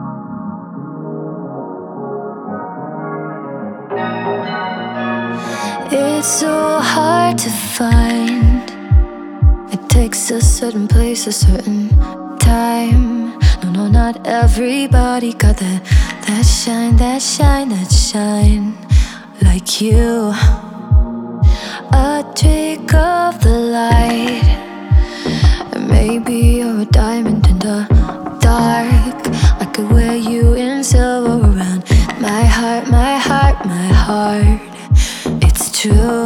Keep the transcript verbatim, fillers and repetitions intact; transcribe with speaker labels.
Speaker 1: It's so hard to find. It takes a certain place, a certain time. No, no, not everybody got that, that shine, that shine, that shine like you. A trick of the light. And maybe you're a diamond in the dark. I could wear you in silver around my heart, my heart, my heart. It's true.